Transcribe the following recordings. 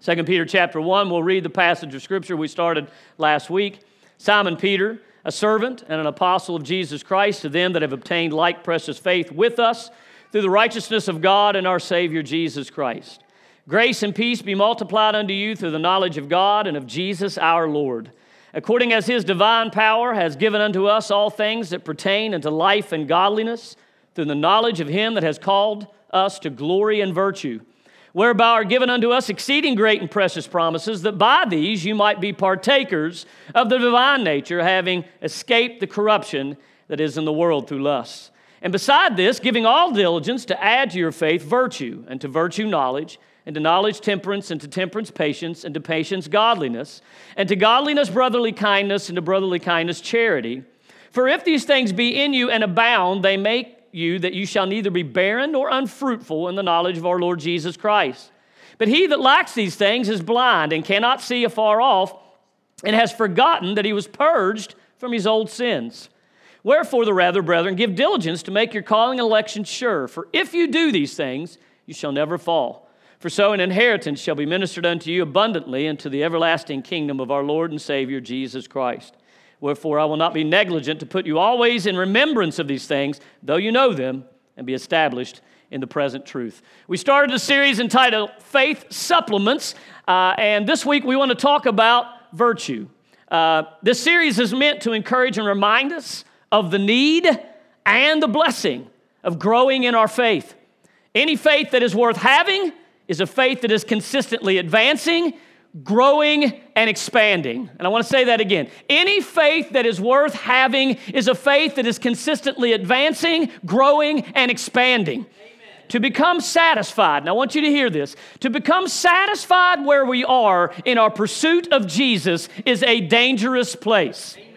2 Peter chapter 1, we'll read the passage of Scripture we started last week. Simon Peter, a servant and an apostle of Jesus Christ, to them that have obtained like precious faith with us through the righteousness of God and our Savior Jesus Christ. Grace and peace be multiplied unto you through the knowledge of God and of Jesus our Lord, according as His divine power has given unto us all things that pertain unto life and godliness, through the knowledge of Him that has called us to glory and virtue, whereby are given unto us exceeding great and precious promises, that by these you might be partakers of the divine nature, having escaped the corruption that is in the world through lusts. And beside this, giving all diligence to add to your faith virtue, and to virtue knowledge, and to knowledge temperance, and to temperance patience, and to patience godliness, and to godliness brotherly kindness, and to brotherly kindness charity. For if these things be in you and abound, they make you that you shall neither be barren nor unfruitful in the knowledge of our Lord Jesus Christ. But he that lacks these things is blind and cannot see afar off, and has forgotten that he was purged from his old sins. Wherefore the rather, brethren, give diligence to make your calling and election sure. For if you do these things, you shall never fall. For so an inheritance shall be ministered unto you abundantly into the everlasting kingdom of our Lord and Savior Jesus Christ. Wherefore I will not be negligent to put you always in remembrance of these things, though you know them, and be established in the present truth. We started a series entitled Faith Supplements, and this week we want to talk about virtue. This series is meant to encourage and remind us of the need and the blessing of growing in our faith. Any faith that is worth having is a faith that is consistently advancing, growing, and expanding. And I want to say that again. Any faith that is worth having is a faith that is consistently advancing, growing, and expanding. Amen. To become satisfied, and I want you to hear this, to become satisfied where we are in our pursuit of Jesus is a dangerous place. Amen.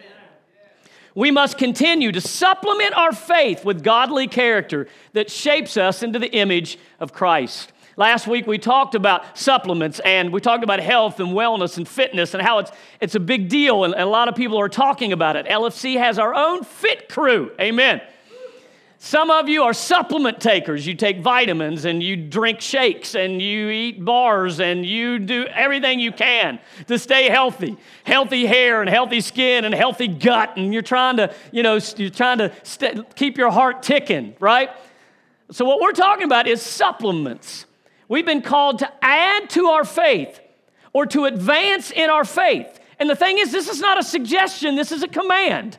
We must continue to supplement our faith with godly character that shapes us into the image of Christ. Last week we talked about supplements, and we talked about health and wellness and fitness and how it's a big deal, and a lot of people are talking about it. LFC has our own fit crew. Amen. Some of you are supplement takers. You take vitamins and you drink shakes and you eat bars and you do everything you can to stay healthy. Healthy hair and healthy skin and healthy gut, and you're trying to keep your heart ticking, right? So what we're talking about is supplements. We've been called to add to our faith or to advance in our faith. And the thing is, this is not a suggestion, this is a command.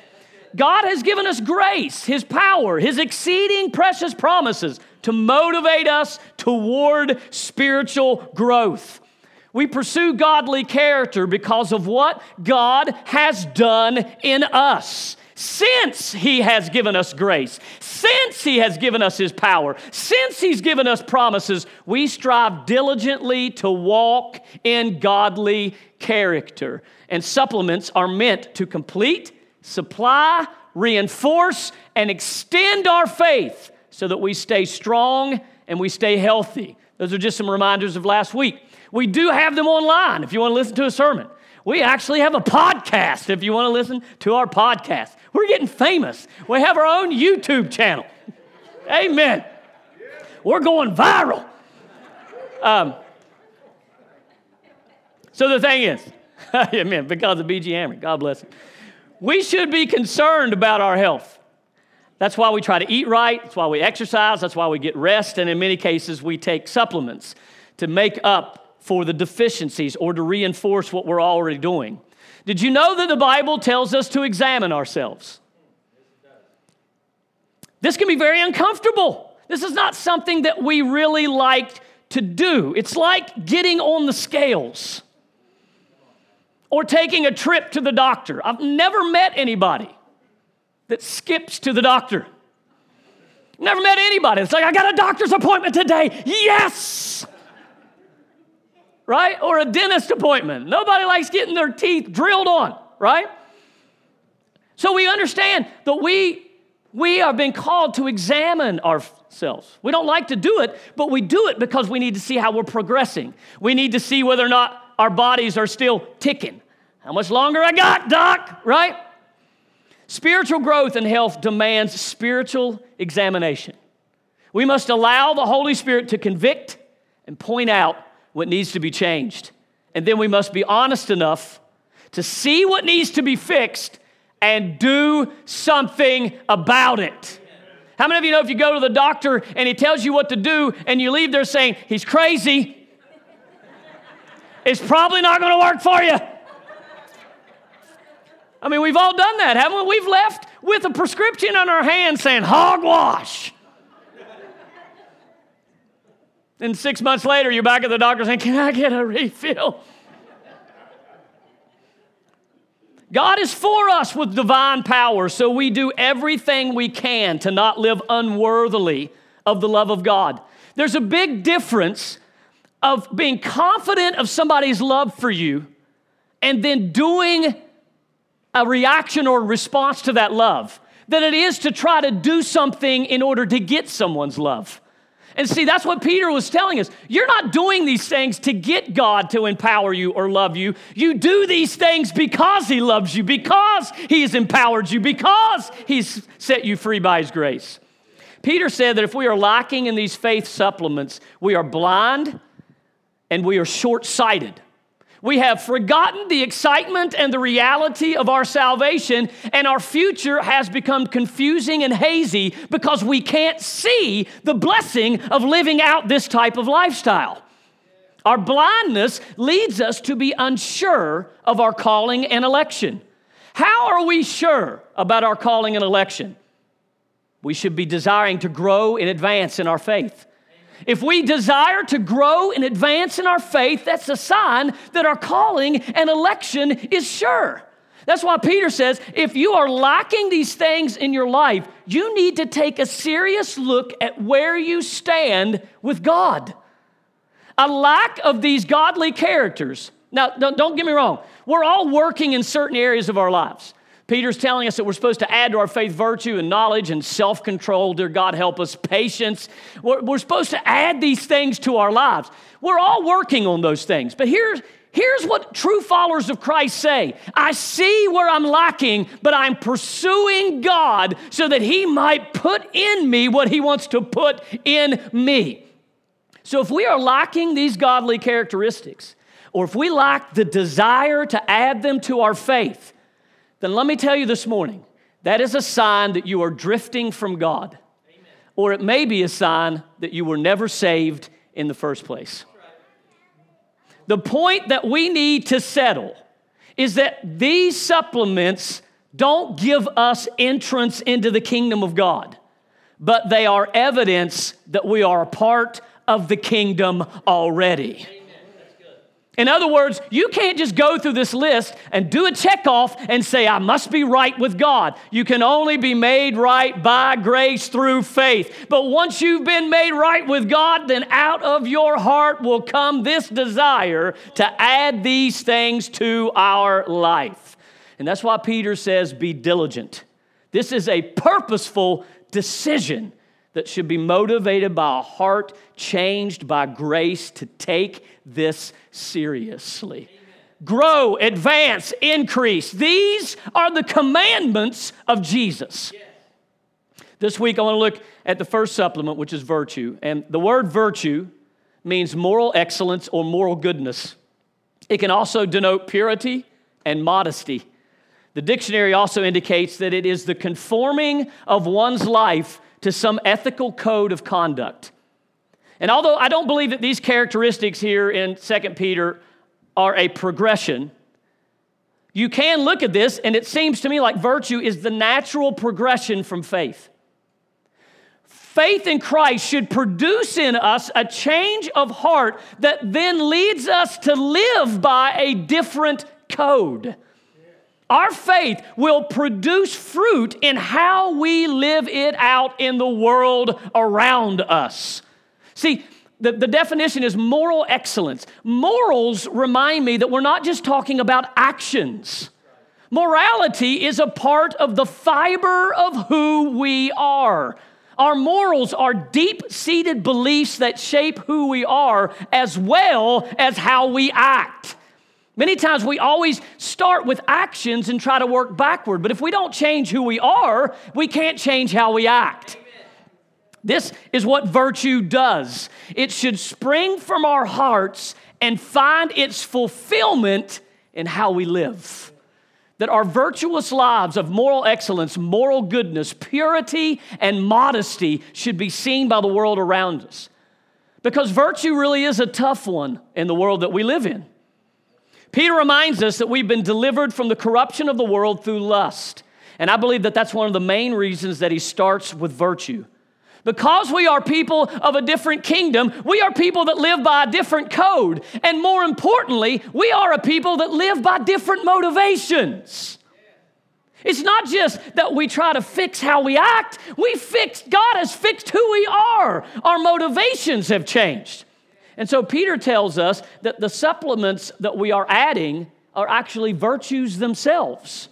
God has given us grace, His power, His exceeding precious promises to motivate us toward spiritual growth. We pursue godly character because of what God has done in us. Since He has given us grace, since He has given us His power, since He's given us promises, we strive diligently to walk in godly character. And supplements are meant to complete, supply, reinforce, and extend our faith so that we stay strong and we stay healthy. Those are just some reminders of last week. We do have them online if you want to listen to a sermon. We actually have a podcast if you want to listen to our podcast. We're getting famous. We have our own YouTube channel. Amen. We're going viral. So the thing is, amen, because of B.G. Hammer, God bless him. We should be concerned about our health. That's why we try to eat right. That's why we exercise. That's why we get rest. And in many cases, we take supplements to make up for the deficiencies or to reinforce what we're already doing. Did you know that the Bible tells us to examine ourselves? This can be very uncomfortable. This is not something that we really like to do. It's like getting on the scales or taking a trip to the doctor. I've never met anybody that skips to the doctor. Never met anybody. It's like, I got a doctor's appointment today. Yes! Right? Or a dentist appointment. Nobody likes getting their teeth drilled on, right? So we understand that we are being called to examine ourselves. We don't like to do it, but we do it because we need to see how we're progressing. We need to see whether or not our bodies are still ticking. How much longer I got, doc, right? Spiritual growth and health demands spiritual examination. We must allow the Holy Spirit to convict and point out what needs to be changed. And then we must be honest enough to see what needs to be fixed and do something about it. How many of you know if you go to the doctor and he tells you what to do and you leave there saying, he's crazy, it's probably not going to work for you? I mean, we've all done that, haven't we? We've left with a prescription in our hand saying, hogwash. And 6 months later, you're back at the doctor saying, can I get a refill? God is for us with divine power, so we do everything we can to not live unworthily of the love of God. There's a big difference of being confident of somebody's love for you and then doing a reaction or response to that love than it is to try to do something in order to get someone's love. And see, that's what Peter was telling us. You're not doing these things to get God to empower you or love you. You do these things because he loves you, because he has empowered you, because he's set you free by his grace. Peter said that if we are lacking in these faith supplements, we are blind and we are short-sighted. We have forgotten the excitement and the reality of our salvation, and our future has become confusing and hazy because we can't see the blessing of living out this type of lifestyle. Our blindness leads us to be unsure of our calling and election. How are we sure about our calling and election? We should be desiring to grow and advance in our faith. If we desire to grow and advance in our faith, that's a sign that our calling and election is sure. That's why Peter says, if you are lacking these things in your life, you need to take a serious look at where you stand with God. A lack of these godly characters. Now, don't get me wrong. We're all working in certain areas of our lives. Peter's telling us that we're supposed to add to our faith virtue and knowledge and self-control. Dear God, help us, patience. We're supposed to add these things to our lives. We're all working on those things. But here's what true followers of Christ say. I see where I'm lacking, but I'm pursuing God so that he might put in me what he wants to put in me. So if we are lacking these godly characteristics, or if we lack the desire to add them to our faith, then let me tell you this morning, that is a sign that you are drifting from God. Amen. Or it may be a sign that you were never saved in the first place. The point that we need to settle is that these supplements don't give us entrance into the kingdom of God, but they are evidence that we are a part of the kingdom already. In other words, you can't just go through this list and do a check off and say, I must be right with God. You can only be made right by grace through faith. But once you've been made right with God, then out of your heart will come this desire to add these things to our life. And that's why Peter says, be diligent. This is a purposeful decision that should be motivated by a heart changed by grace to take this seriously. Amen. Grow, advance, increase. These are the commandments of Jesus. Yes. This week I want to look at the first supplement, which is virtue. And the word virtue means moral excellence or moral goodness. It can also denote purity and modesty. The dictionary also indicates that it is the conforming of one's life to some ethical code of conduct. And although I don't believe that these characteristics here in 2 Peter are a progression, you can look at this, and it seems to me like virtue is the natural progression from faith. Faith in Christ should produce in us a change of heart that then leads us to live by a different code. Our faith will produce fruit in how we live it out in the world around us. See, the definition is moral excellence. Morals remind me that we're not just talking about actions. Morality is a part of the fiber of who we are. Our morals are deep-seated beliefs that shape who we are as well as how we act. Many times we always start with actions and try to work backward. But if we don't change who we are, we can't change how we act. This is what virtue does. It should spring from our hearts and find its fulfillment in how we live. That our virtuous lives of moral excellence, moral goodness, purity, and modesty should be seen by the world around us. Because virtue really is a tough one in the world that we live in. Peter reminds us that we've been delivered from the corruption of the world through lust. And I believe that that's one of the main reasons that he starts with virtue. Because we are people of a different kingdom, we are people that live by a different code. And more importantly, we are a people that live by different motivations. It's not just that we try to fix how we act. God has fixed who we are. Our motivations have changed. And so Peter tells us that the supplements that we are adding are actually virtues themselves.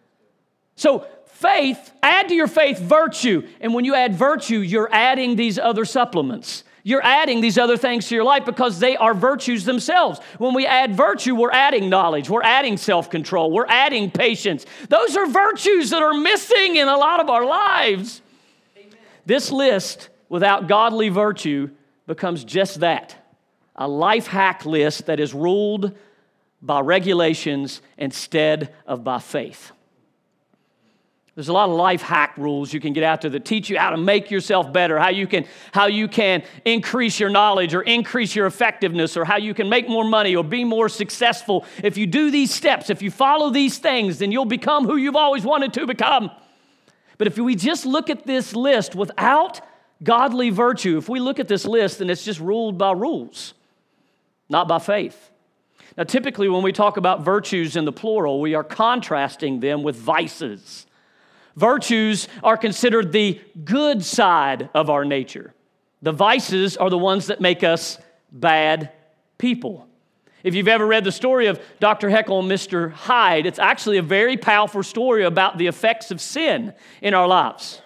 So faith, add to your faith virtue. And when you add virtue, you're adding these other supplements. You're adding these other things to your life because they are virtues themselves. When we add virtue, we're adding knowledge. We're adding self-control. We're adding patience. Those are virtues that are missing in a lot of our lives. Amen. This list without godly virtue becomes just that, a life hack list that is ruled by regulations instead of by faith. There's a lot of life hack rules you can get out there that teach you how to make yourself better, how you can increase your knowledge or increase your effectiveness, or how you can make more money or be more successful. If you do these steps, if you follow these things, then you'll become who you've always wanted to become. But if we just look at this list without godly virtue, if we look at this list, then it's just ruled by rules, not by faith. Now, typically when we talk about virtues in the plural, we are contrasting them with vices. Virtues are considered the good side of our nature. The vices are the ones that make us bad people. If you've ever read the story of Dr. Jekyll and Mr. Hyde, it's actually a very powerful story about the effects of sin in our lives.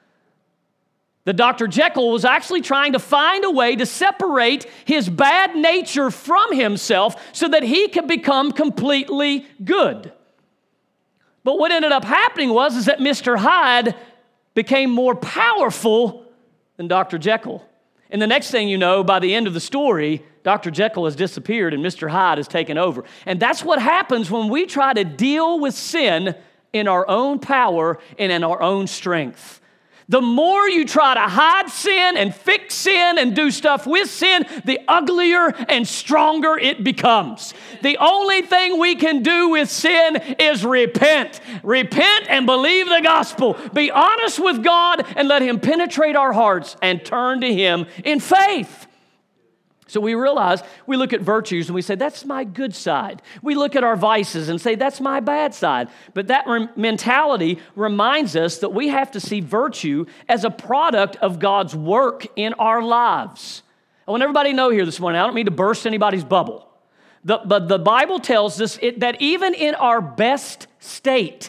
The Dr. Jekyll was actually trying to find a way to separate his bad nature from himself so that he could become completely good. But what ended up happening was that Mr. Hyde became more powerful than Dr. Jekyll. And the next thing you know, by the end of the story, Dr. Jekyll has disappeared and Mr. Hyde has taken over. And that's what happens when we try to deal with sin in our own power and in our own strength. The more you try to hide sin and fix sin and do stuff with sin, the uglier and stronger it becomes. The only thing we can do with sin is repent. Repent and believe the gospel. Be honest with God and let Him penetrate our hearts and turn to Him in faith. So we realize, we look at virtues and we say, that's my good side. We look at our vices and say, that's my bad side. But that mentality reminds us that we have to see virtue as a product of God's work in our lives. I want everybody to know here this morning, I don't mean to burst anybody's bubble, but the Bible tells us that even in our best state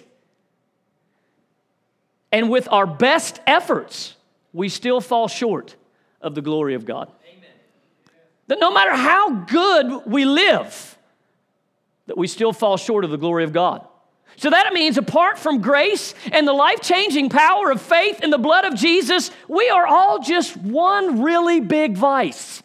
and with our best efforts, we still fall short of the glory of God. That no matter how good we live, that we still fall short of the glory of God. So that means apart from grace and the life-changing power of faith in the blood of Jesus, we are all just one really big vice.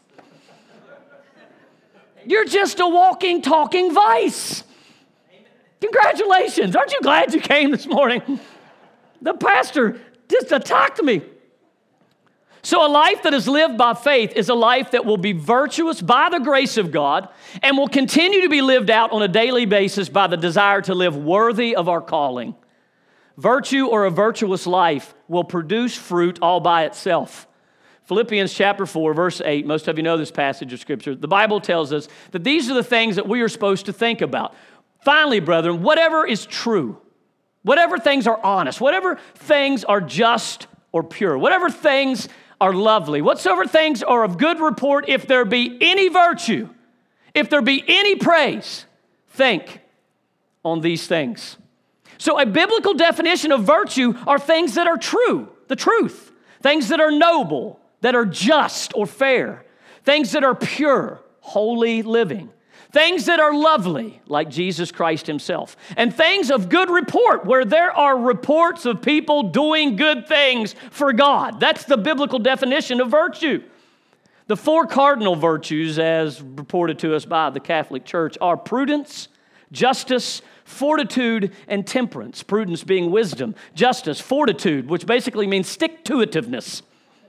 You're just a walking, talking vice. Congratulations. Aren't you glad you came this morning? The pastor just attacked me. So a life that is lived by faith is a life that will be virtuous by the grace of God and will continue to be lived out on a daily basis by the desire to live worthy of our calling. Virtue or a virtuous life will produce fruit all by itself. Philippians chapter 4, verse 8, most of you know this passage of Scripture. The Bible tells us that these are the things that we are supposed to think about. Finally, brethren, whatever is true, whatever things are honest, whatever things are just or pure, whatever things are lovely, whatsoever things are of good report, if there be any virtue, if there be any praise, think on these things. So a biblical definition of virtue are things that are true, the truth, things that are noble, that are just or fair, things that are pure, holy living, Things that are lovely, like Jesus Christ himself. And things of good report, where there are reports of people doing good things for God. That's the biblical definition of virtue. The 4 cardinal virtues, as reported to us by the Catholic Church, are prudence, justice, fortitude, and temperance. Prudence being wisdom. Justice, fortitude, which basically means stick-to-itiveness.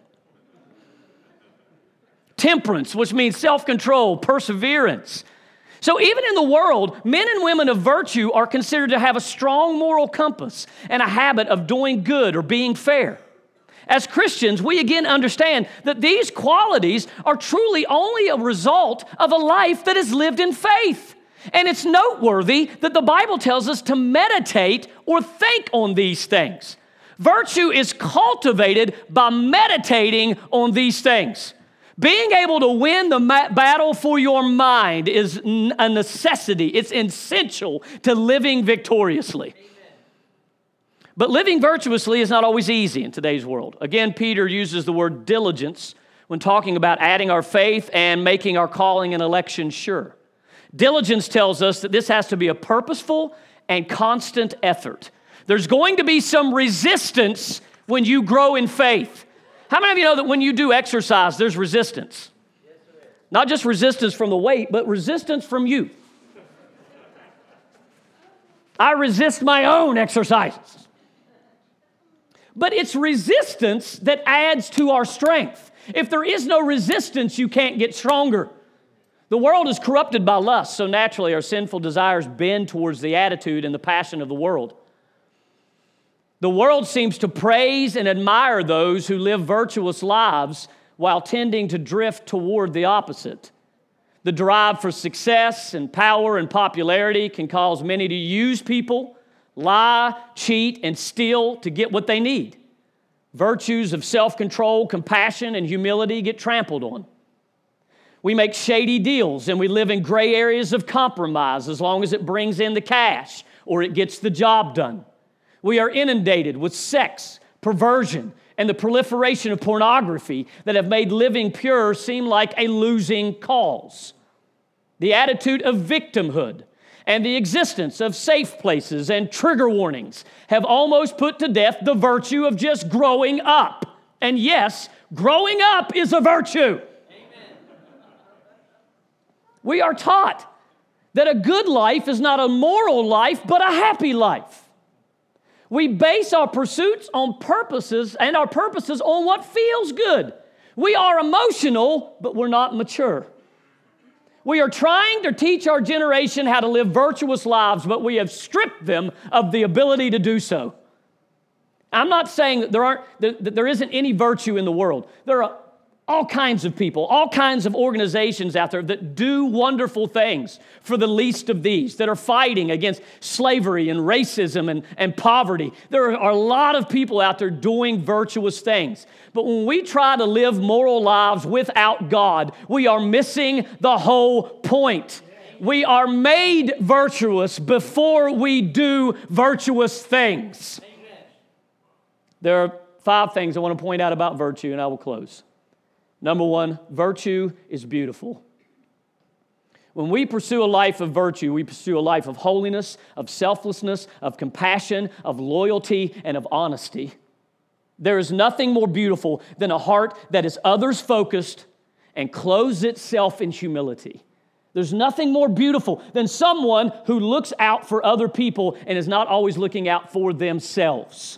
Temperance, which means self-control, perseverance. So even in the world, men and women of virtue are considered to have a strong moral compass and a habit of doing good or being fair. As Christians, we again understand that these qualities are truly only a result of a life that is lived in faith. And it's noteworthy that the Bible tells us to meditate or think on these things. Virtue is cultivated by meditating on these things. Being able to win the battle for your mind is a necessity. It's essential to living victoriously. But living virtuously is not always easy in today's world. Again, Peter uses the word diligence when talking about adding our faith and making our calling and election sure. Diligence tells us that this has to be a purposeful and constant effort. There's going to be some resistance when you grow in faith. How many of you know that when you do exercise, there's resistance? Not just resistance from the weight, but resistance from you. I resist my own exercises. But it's resistance that adds to our strength. If there is no resistance, you can't get stronger. The world is corrupted by lust, so naturally our sinful desires bend towards the attitude and the passion of the world. The world seems to praise and admire those who live virtuous lives while tending to drift toward the opposite. The drive for success and power and popularity can cause many to use people, lie, cheat, and steal to get what they need. Virtues of self-control, compassion, and humility get trampled on. We make shady deals and we live in gray areas of compromise as long as it brings in the cash or it gets the job done. We are inundated with sex, perversion, and the proliferation of pornography that have made living pure seem like a losing cause. The attitude of victimhood and the existence of safe places and trigger warnings have almost put to death the virtue of just growing up. And yes, growing up is a virtue. Amen. We are taught that a good life is not a moral life, but a happy life. We base our pursuits on purposes and our purposes on what feels good. We are emotional, but we're not mature. We are trying to teach our generation how to live virtuous lives, but we have stripped them of the ability to do so. I'm not saying that there isn't any virtue in the world. There are all kinds of people, all kinds of organizations out there that do wonderful things for the least of these, that are fighting against slavery and racism and poverty. There are a lot of people out there doing virtuous things. But when we try to live moral lives without God, we are missing the whole point. We are made virtuous before we do virtuous things. There are 5 things I want to point out about virtue, and I will close. Number 1, virtue is beautiful. When we pursue a life of virtue, we pursue a life of holiness, of selflessness, of compassion, of loyalty, and of honesty. There is nothing more beautiful than a heart that is others-focused and clothes itself in humility. There's nothing more beautiful than someone who looks out for other people and is not always looking out for themselves.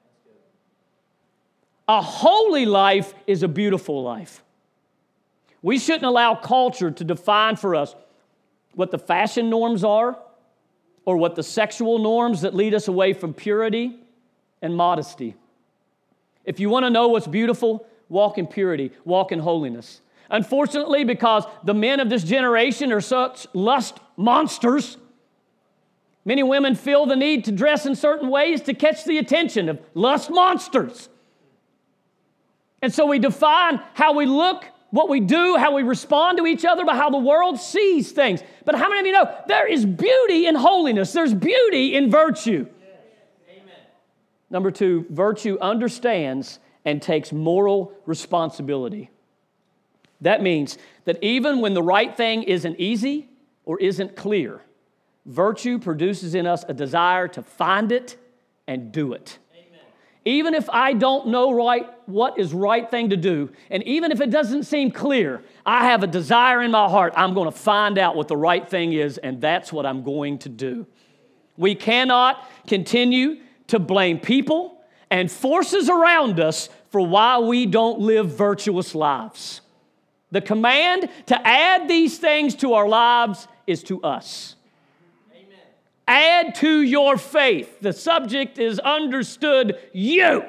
A holy life is a beautiful life. We shouldn't allow culture to define for us what the fashion norms are or what the sexual norms that lead us away from purity and modesty. If you want to know what's beautiful, walk in purity, walk in holiness. Unfortunately, because the men of this generation are such lust monsters, many women feel the need to dress in certain ways to catch the attention of lust monsters. And so we define how we look, what we do, how we respond to each other by how the world sees things. But how many of you know there is beauty in holiness? There's beauty in virtue. Yes. Amen. Number 2, virtue understands and takes moral responsibility. That means that even when the right thing isn't easy or isn't clear, virtue produces in us a desire to find it and do it. Amen. Even if I don't know what is right thing to do, and even if it doesn't seem clear, I have a desire in my heart. I'm going to find out what the right thing is, and that's what I'm going to do. We cannot continue to blame people and forces around us for why we don't live virtuous lives. The command to add these things to our lives is to us. Amen. Add to your faith. The subject is understood, you.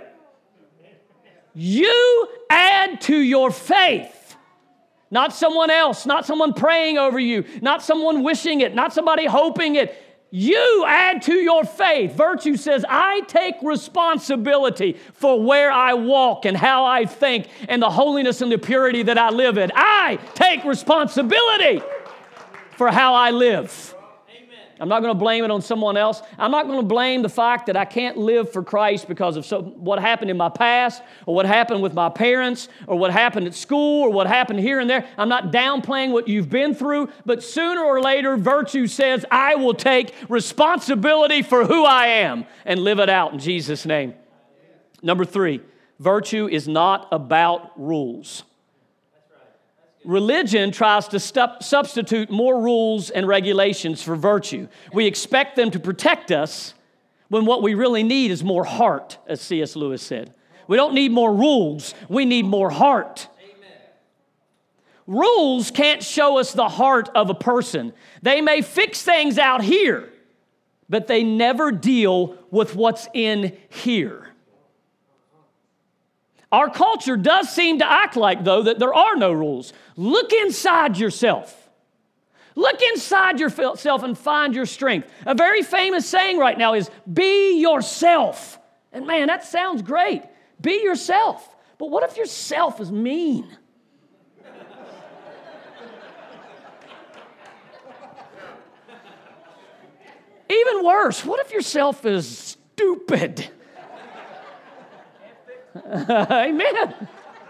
You add to your faith. Not someone else, not someone praying over you, not someone wishing it, not somebody hoping it. You add to your faith. Virtue says, I take responsibility for where I walk and how I think and the holiness and the purity that I live in. I take responsibility for how I live. I'm not going to blame it on someone else. I'm not going to blame the fact that I can't live for Christ because of what happened in my past or what happened with my parents or what happened at school or what happened here and there. I'm not downplaying what you've been through, but sooner or later, virtue says, I will take responsibility for who I am and live it out in Jesus' name. Number 3, virtue is not about rules. Religion tries to substitute more rules and regulations for virtue. We expect them to protect us when what we really need is more heart, as C.S. Lewis said. We don't need more rules, we need more heart. Amen. Rules can't show us the heart of a person. They may fix things out here, but they never deal with what's in here. Our culture does seem to act like, though, that there are no rules. Look inside yourself. Look inside yourself and find your strength. A very famous saying right now is, be yourself. And man, that sounds great. Be yourself. But what if yourself is mean? Even worse, what if yourself is stupid? Amen.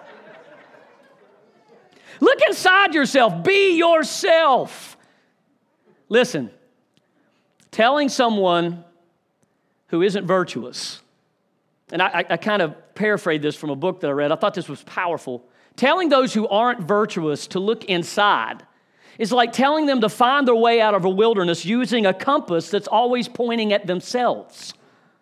Look inside yourself. Be yourself. Listen, telling someone who isn't virtuous, and I kind of paraphrased this from a book that I read. I thought this was powerful. Telling those who aren't virtuous to look inside is like telling them to find their way out of a wilderness using a compass that's always pointing at themselves.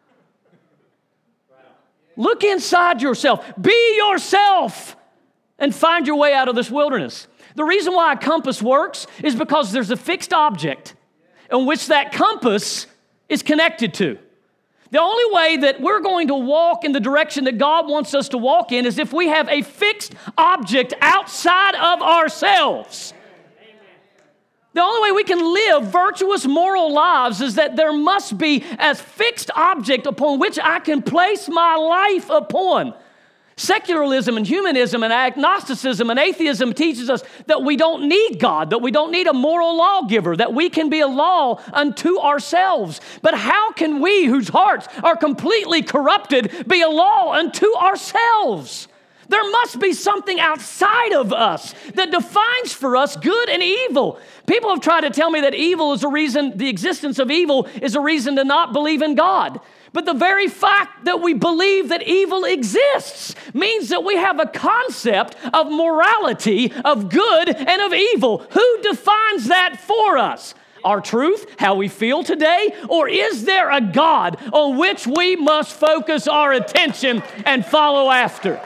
Look inside yourself. Be yourself and find your way out of this wilderness. The reason why a compass works is because there's a fixed object in which that compass is connected to. The only way that we're going to walk in the direction that God wants us to walk in is if we have a fixed object outside of ourselves. The only way we can live virtuous moral lives is that there must be a fixed object upon which I can place my life upon. Secularism and humanism and agnosticism and atheism teaches us that we don't need God, that we don't need a moral lawgiver, that we can be a law unto ourselves. But how can we, whose hearts are completely corrupted, be a law unto ourselves? There must be something outside of us that defines for us good and evil. People have tried to tell me that evil is a reason, the existence of evil is a reason to not believe in God. But the very fact that we believe that evil exists means that we have a concept of morality, of good and of evil. Who defines that for us? Our truth, how we feel today? Or is there a God on which we must focus our attention and follow after?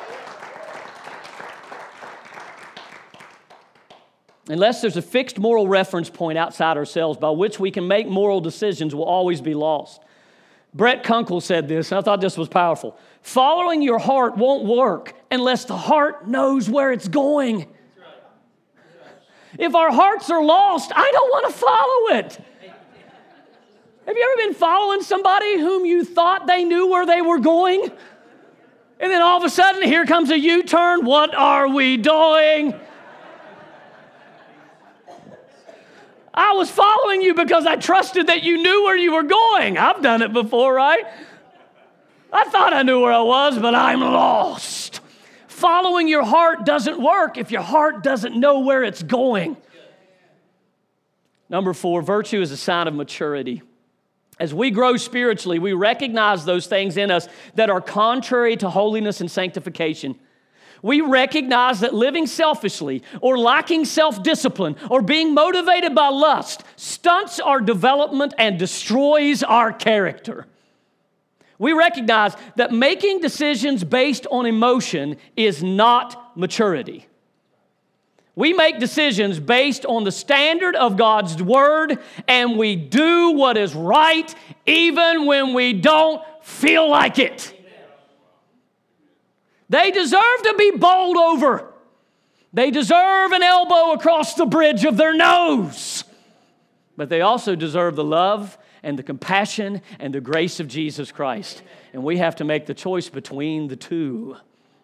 Unless there's a fixed moral reference point outside ourselves by which we can make moral decisions, we'll always be lost. Brett Kunkel said this, and I thought this was powerful. Following your heart won't work unless the heart knows where it's going. If our hearts are lost, I don't want to follow it. Have you ever been following somebody whom you thought they knew where they were going? And then all of a sudden, here comes a U-turn. What are we doing? I was following you because I trusted that you knew where you were going. I've done it before, right? I thought I knew where I was, but I'm lost. Following your heart doesn't work if your heart doesn't know where it's going. Number 4, virtue is a sign of maturity. As we grow spiritually, we recognize those things in us that are contrary to holiness and sanctification. We recognize that living selfishly or lacking self-discipline or being motivated by lust stunts our development and destroys our character. We recognize that making decisions based on emotion is not maturity. We make decisions based on the standard of God's Word, and we do what is right even when we don't feel like it. They deserve to be bowled over. They deserve an elbow across the bridge of their nose. But they also deserve the love and the compassion and the grace of Jesus Christ. And we have to make the choice between the two.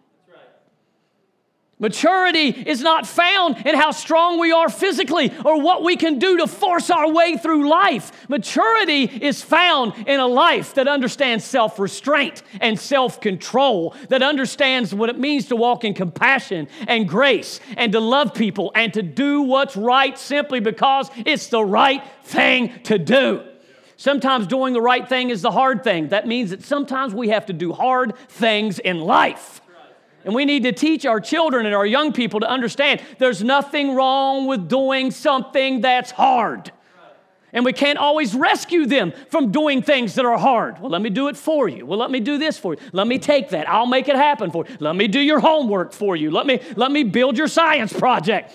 Maturity is not found in how strong we are physically or what we can do to force our way through life. Maturity is found in a life that understands self-restraint and self-control, that understands what it means to walk in compassion and grace and to love people and to do what's right simply because it's the right thing to do. Sometimes doing the right thing is the hard thing. That means that sometimes we have to do hard things in life. And we need to teach our children and our young people to understand there's nothing wrong with doing something that's hard. And we can't always rescue them from doing things that are hard. Well, let me do it for you. Well, let me do this for you. Let me take that. I'll make it happen for you. Let me do your homework for you. Let me build your science project.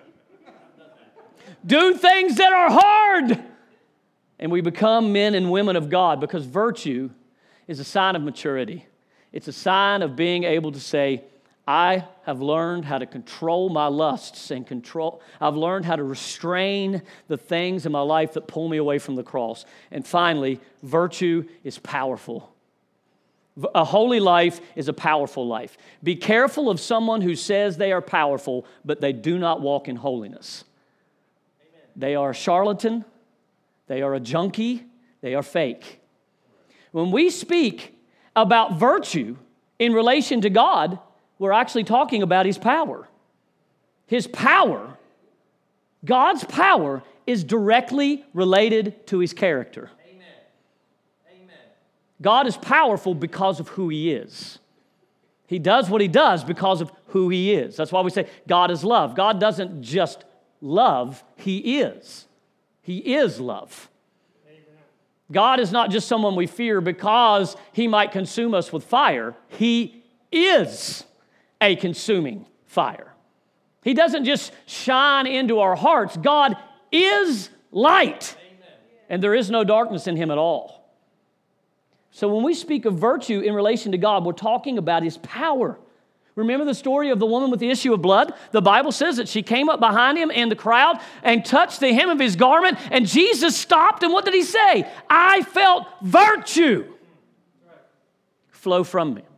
Do things that are hard. And we become men and women of God because virtue is a sign of maturity. It's a sign of being able to say, I have learned how to control my lusts and I've learned how to restrain the things in my life that pull me away from the cross. And finally, virtue is powerful. A holy life is a powerful life. Be careful of someone who says they are powerful, but they do not walk in holiness. Amen. They are a charlatan. They are a junkie. They are fake. When we speak about virtue in relation to God, we're actually talking about His power. His power, God's power, is directly related to His character. Amen. Amen. God is powerful because of who He is. He does what He does because of who He is. That's why we say God is love. God doesn't just love, He is. He is love. God is not just someone we fear because He might consume us with fire. He is a consuming fire. He doesn't just shine into our hearts. God is light, and there is no darkness in Him at all. So when we speak of virtue in relation to God, we're talking about His power. Remember the story of the woman with the issue of blood? The Bible says that she came up behind Him in the crowd and touched the hem of His garment, and Jesus stopped, and what did He say? I felt virtue flow from me.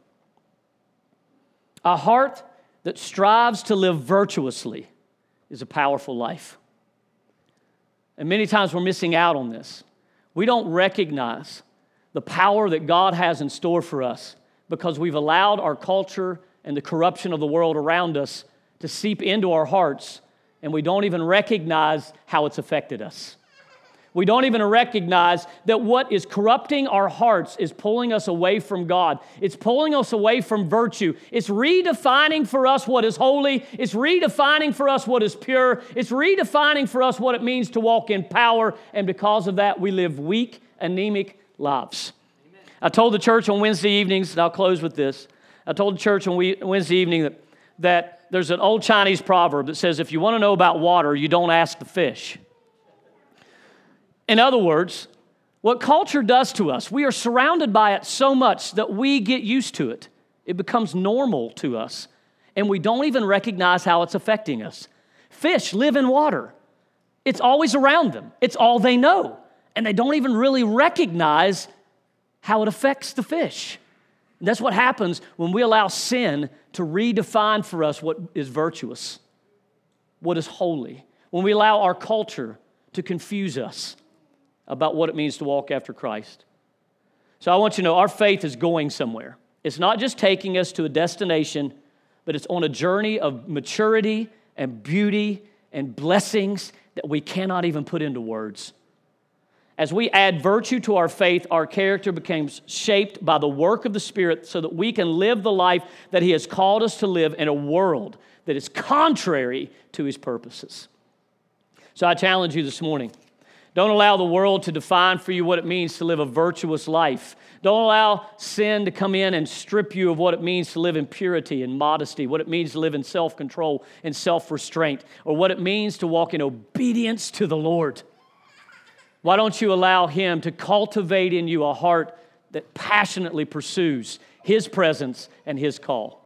A heart that strives to live virtuously is a powerful life. And many times we're missing out on this. We don't recognize the power that God has in store for us because we've allowed our culture and the corruption of the world around us to seep into our hearts, and we don't even recognize how it's affected us. We don't even recognize that what is corrupting our hearts is pulling us away from God. It's pulling us away from virtue. It's redefining for us what is holy. It's redefining for us what is pure. It's redefining for us what it means to walk in power, and because of that, we live weak, anemic lives. Amen. I told the church on Wednesday evenings, and I'll close with this. I told the church on Wednesday evening that there's an old Chinese proverb that says, if you want to know about water, you don't ask the fish. In other words, what culture does to us, we are surrounded by it so much that we get used to it. It becomes normal to us, and we don't even recognize how it's affecting us. Fish live in water. It's always around them. It's all they know, and they don't even really recognize how it affects the fish. And that's what happens when we allow sin to redefine for us what is virtuous, what is holy, when we allow our culture to confuse us about what it means to walk after Christ. So I want you to know our faith is going somewhere. It's not just taking us to a destination, but it's on a journey of maturity and beauty and blessings that we cannot even put into words. As we add virtue to our faith, our character becomes shaped by the work of the Spirit so that we can live the life that He has called us to live in a world that is contrary to His purposes. So I challenge you this morning. Don't allow the world to define for you what it means to live a virtuous life. Don't allow sin to come in and strip you of what it means to live in purity and modesty, what it means to live in self-control and self-restraint, or what it means to walk in obedience to the Lord. Why don't you allow Him to cultivate in you a heart that passionately pursues His presence and His call?